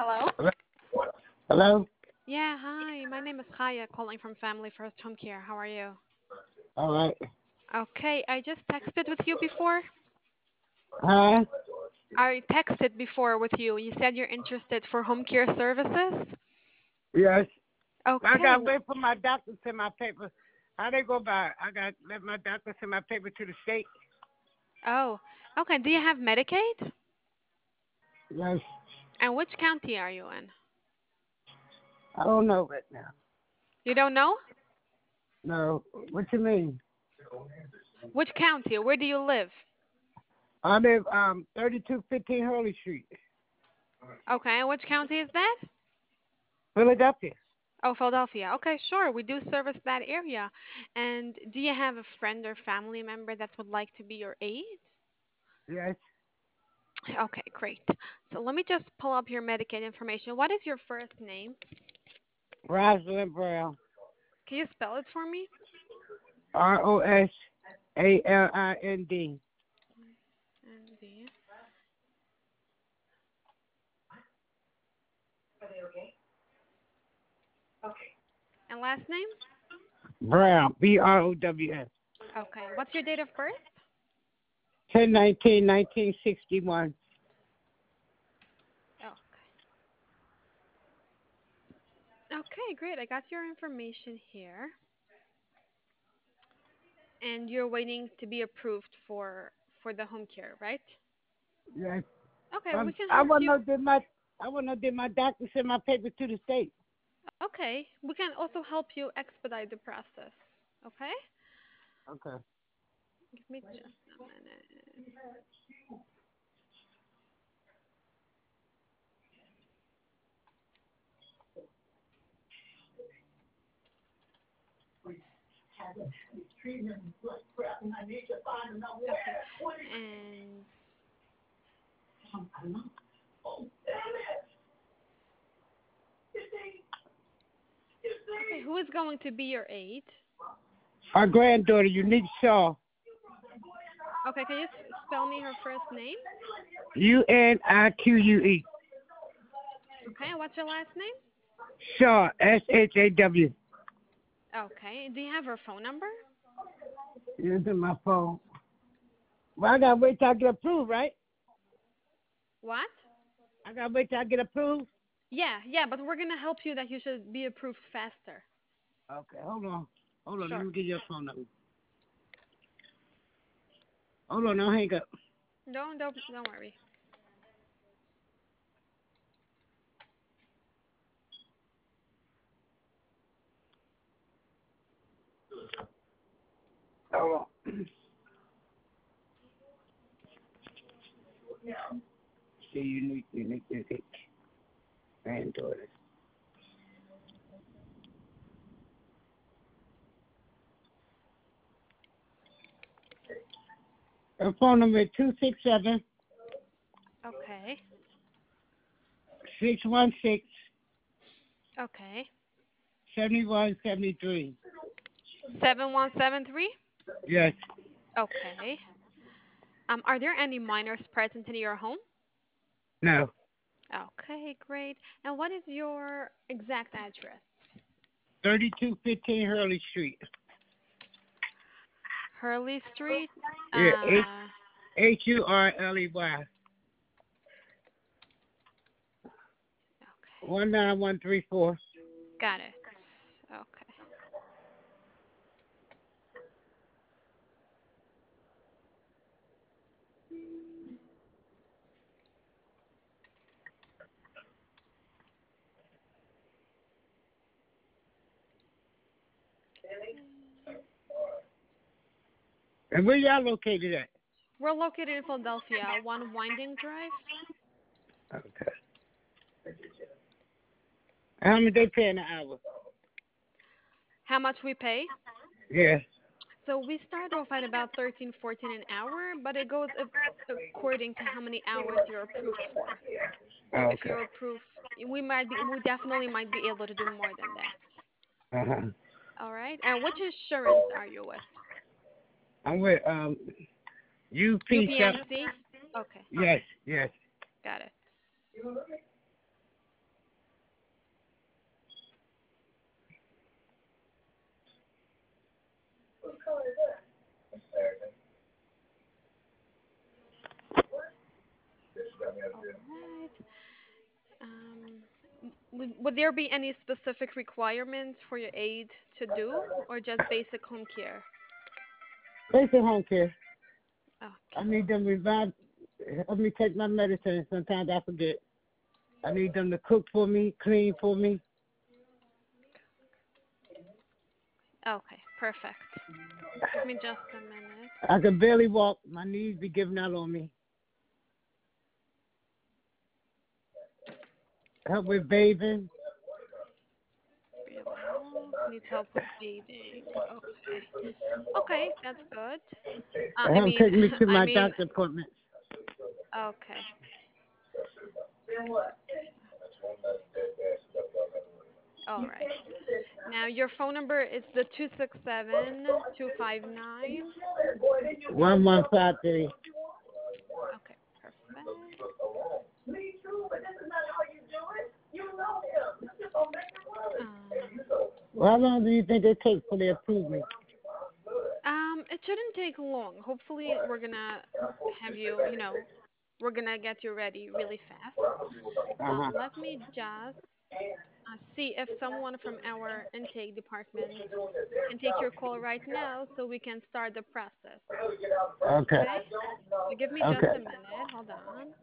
Hello? Hello? Hello? Yeah, hi. My name is Kaya, calling from Family First Home Care. How are you? All right. Okay, I just texted with you before. Huh? I texted before with you. You said you're interested for home care services. Yes. I Okay. got to wait for my doctor to send my paper. How they go by? I got to let my doctor send my paper to the state. Oh, okay. Do you have Medicaid? Yes. And which county are you in? I don't know right now. You don't know? No. What you mean? Which county? Where do you live? I live 3215 Hurley Street, Okay, and which county is that? Philadelphia. Oh, Philadelphia. Okay, sure. We do service that area. And do you have a friend or family member that would like to be your aide? Yes. Okay, great. So let me just pull up your Medicaid information. What is your first name? Rosalind Brown. Can you spell it for me? Rosalind. And last name? Brown. Brown. Okay. What's your date of birth? 10/19/1961. Oh, okay, great. I got your information here. And you're waiting to be approved for the home care, right? Yes. Okay, we can I help want you. to know did my doctor send my paper to the state. Okay, we can also help you expedite the process. Okay? Okay. Give me just a minute. Okay. And okay, who is going to be your aide? Our granddaughter, Unique Shaw. Okay, can you spell me her first name? Unique. Okay, and what's your last name? Shaw. SHAW. Okay, do you have her phone number? Using my phone. Well, I gotta wait till I get approved, right? What? I gotta wait till I get approved. Yeah, but we're gonna help you that you should be approved faster. Okay, hold on. Hold on, let Sure. me get your phone number. Hold on, don't hang up. Don't worry. Hold on. See, unique. Granddaughter. Her phone number is 267 Okay. 616 Okay. 7173. 7173? Yes. Okay. Are there any minors present in your home? No. Okay, great. And what is your exact address? 3215 Hurley Street. Hurley Street. Yeah, Uh, HURLEY. okay. 19134. Got it. Okay. And where y'all located at? We're located in Philadelphia, One Winding Drive. Okay. How much they paying an hour? How much we pay? Yeah. So we start off at about 13, 14 an hour, but it goes according to how many hours you're approved for. So if Okay. you're approved, we definitely might be able to do more than that. Uh-huh. All right. And which insurance are you with? I'm with UP7. UPMC? Okay, Yes. got it. All right. Would there be any specific requirements for your aide to do, or just basic home care? Basic home care. I Okay. need them revive. Help me take my medicine. Sometimes I forget. I need them to cook for me, clean for me. Okay. Perfect. Give me just a minute. I can barely walk. My knees be giving out on me. Help with bathing. Really well. Needs help with bathing. Okay. Okay, that's good. Help take me to I my mean, doctor appointment. okay. All right. Now your phone number is the 267-259. 1153. Okay, perfect. Um, Well, how long do you think it takes for they approve me? it shouldn't take long. Hopefully, we're gonna have you, we're gonna get you ready really fast. Uh-huh. Let me just see if someone from our intake department can take your call right now so we can start the process. Okay. Okay? So give me just Okay. a minute. Hold on.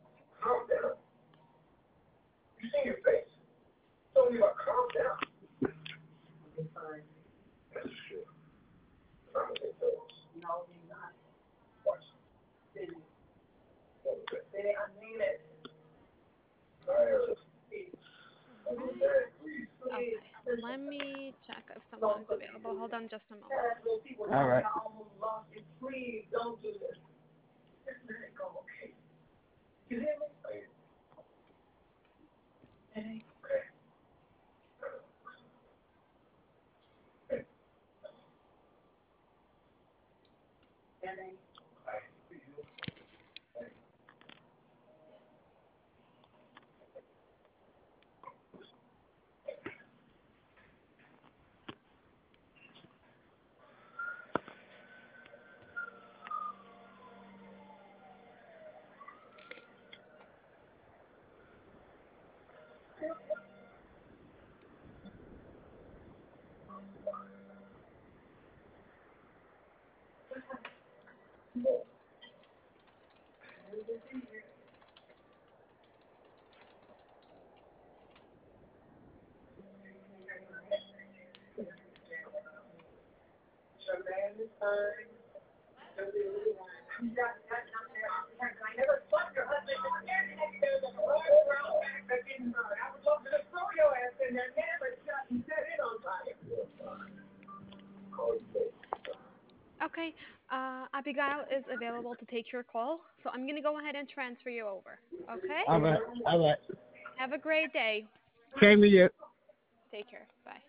All right. Okay. Let me check if someone's available. Hold on just a moment. All right. Okay. Abigail is available to take your call. So I'm going to go ahead and transfer you over. Okay? All right. All right. Have a great day. Same to you. Take care. Bye.